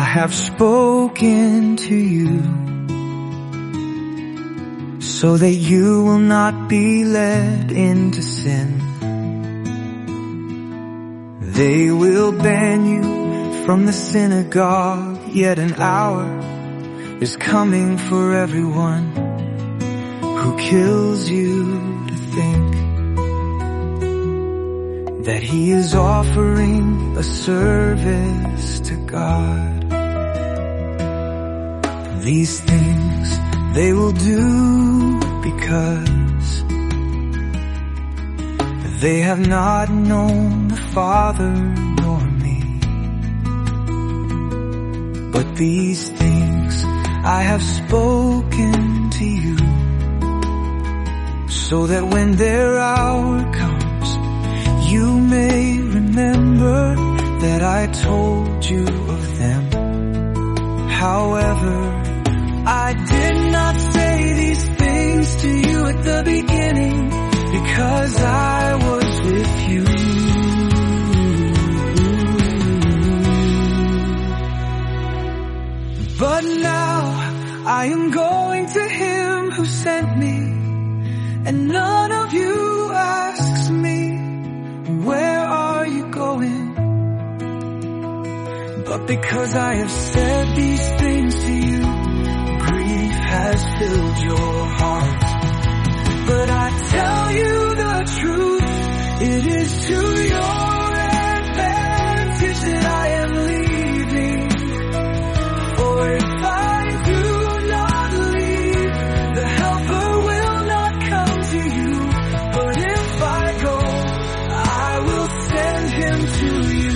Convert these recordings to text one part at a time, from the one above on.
have spoken to you, so that you will not be led into sin. They will ban you from the synagogue, yet an hour is coming for everyone who kills you to think that he is offering a service to God. These things they will do because they have not known the Father nor me. But these things I have spoken to you, so that when their hour comes, you may remember that I told you of them. However, I did not say these things to you at the beginning, because I was with you. But now I am going to him who sent me, and none of you asks me, where are you going? But because I have said these things to you, grief has filled your heart. But I tell you the truth, it is to your advantage that I am leaving. For if I do not leave, the helper will not come to you. But if I go, I will send him to you.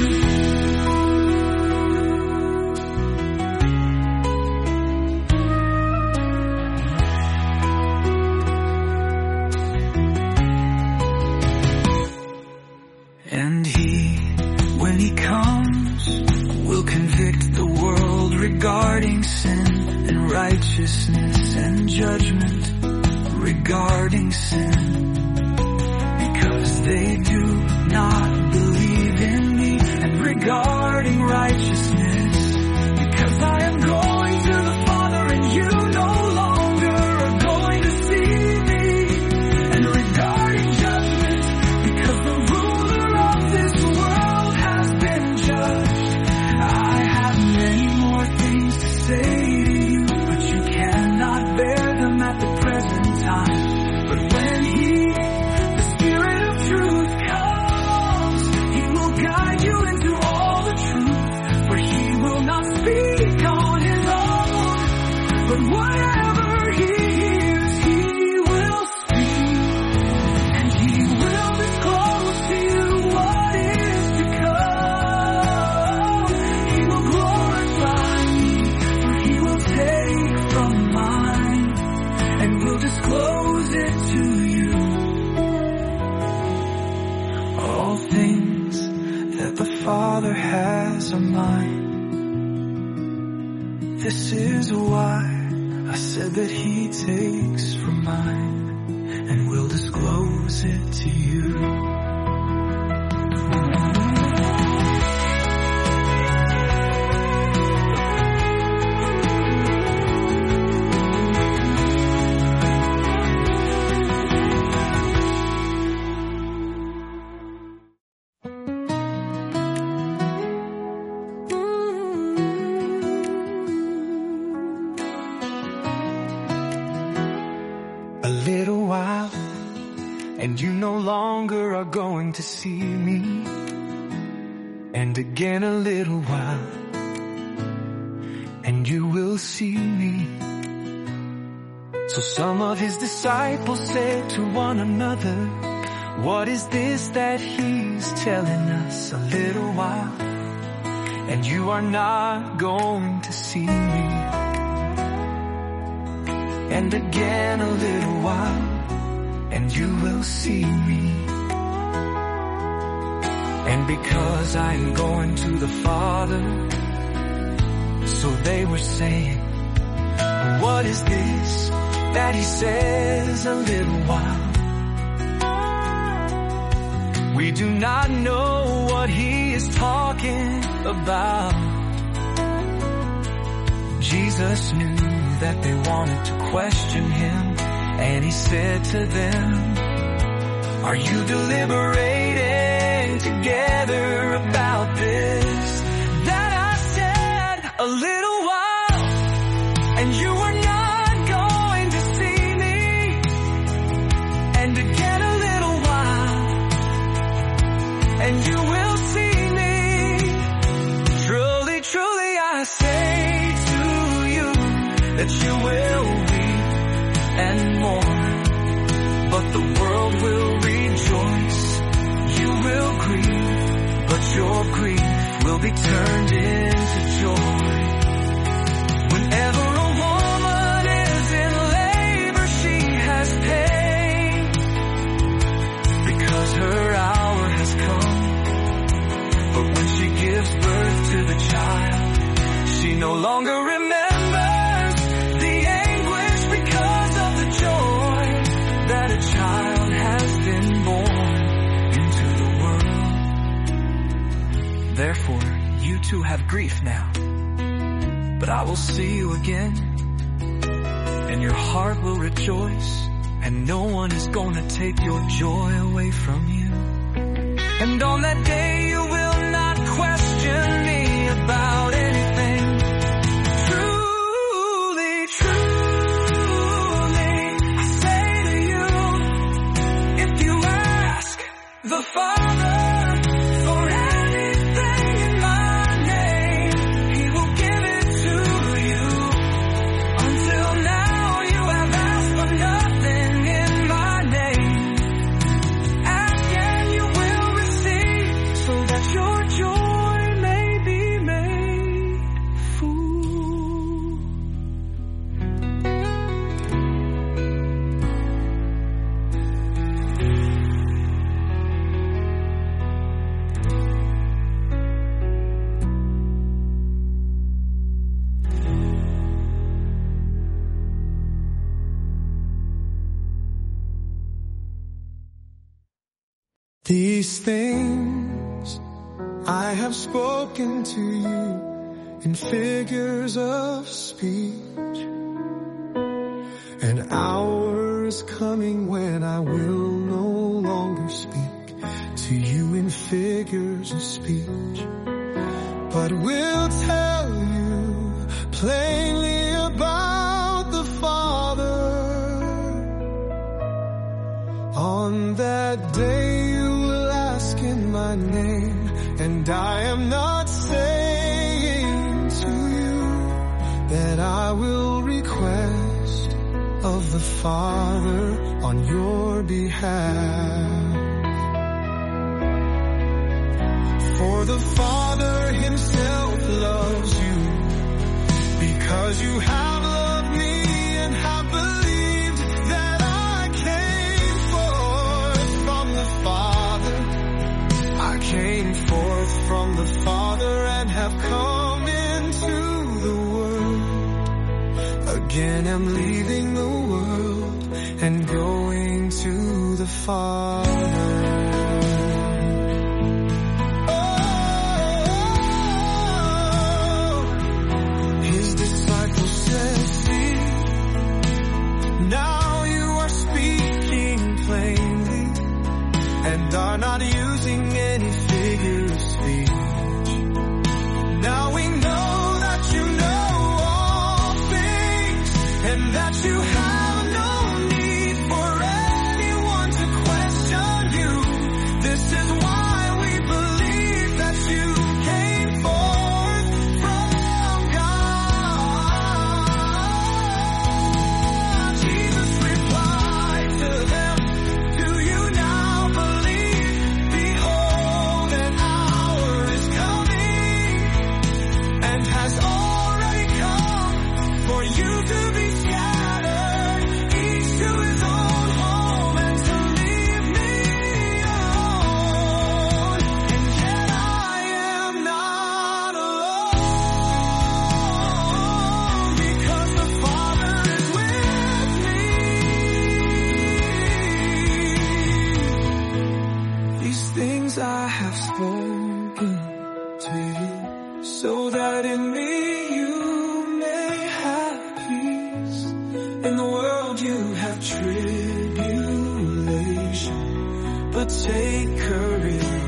And he, when he comes, will convict the world regarding sin and righteousness and judgment regarding sin, because they do not believe in me, and regarding righteousness, because I am going to the Father and you no longer are going to see me, and regarding judgment, because the ruler of this world has been judged. I have many more things to say to you, but you cannot bear them at the present time. But when the Spirit of truth comes, he will guide you into all the truth, for he will not speak on his own, but whatever he hears, he will speak, and he will disclose to you what is to come. He will glorify me, for he will take from mine, and will disclose it to you. All things that the Father has are mine. This is why I said that he takes from mine, and will disclose it to you. A little while, and you no longer are going to see me. And again a little while, and you will see me. So some of his disciples said to one another, what is this that he's telling us? A little while, and you are not going to see me. And again a little while, and you will see me. And because I'm going to the Father, so they were saying, what is this that he says a little while? We do not know what he is talking about. Jesus knew that they wanted to question him, and he said to them, are you deliberating together about this? That I said a little while, and you were not going to see me, and again a little while, and you will see me. Truly, truly I say to you that you will weep and mourn, but the world will rejoice. You will grieve, but your grief will be turned into joy. Whenever a woman is in labor, she has pain, because her hour has come. But when she gives birth to the child, she no longer remembers the anguish because of the joy that a child has been born into the world. Therefore, you too have grief now, but I will see you again, and your heart will rejoice, and no one is going to take your joy away from you. And on that day you will not question me about anything. Truly, truly, I say to you, if you ask the Father for anything in my name, he will give it to you. Until now you have asked for nothing in my name. Ask and you will receive, so that your joy may be made full. These things I have spoken to you in figures of speech. An hour is coming when I will no longer speak to you in figures of speech, but will tell you plainly about the Father. On that day you will ask in my name, and I am not saying to you that I will request of the Father on your behalf. For the Father himself loves you, because you have loved me and have believed that I came forth from the Father. I came forth from the Father and have come into the world. Again I'm leaving the world and going to the Father. Now you are speaking plainly and are not using any figure of speech. Now we know that you know all things, and that you have no need for anyone to question you. This is why we believe that you came forth from God. Jesus replied to them, do you now believe? Behold, an hour is coming and has already come for you to be scattered, each to his own home, and to leave me alone. And yet I am not alone, because the Father is with me. These things I have spoken to you, so that in me you may have take courage.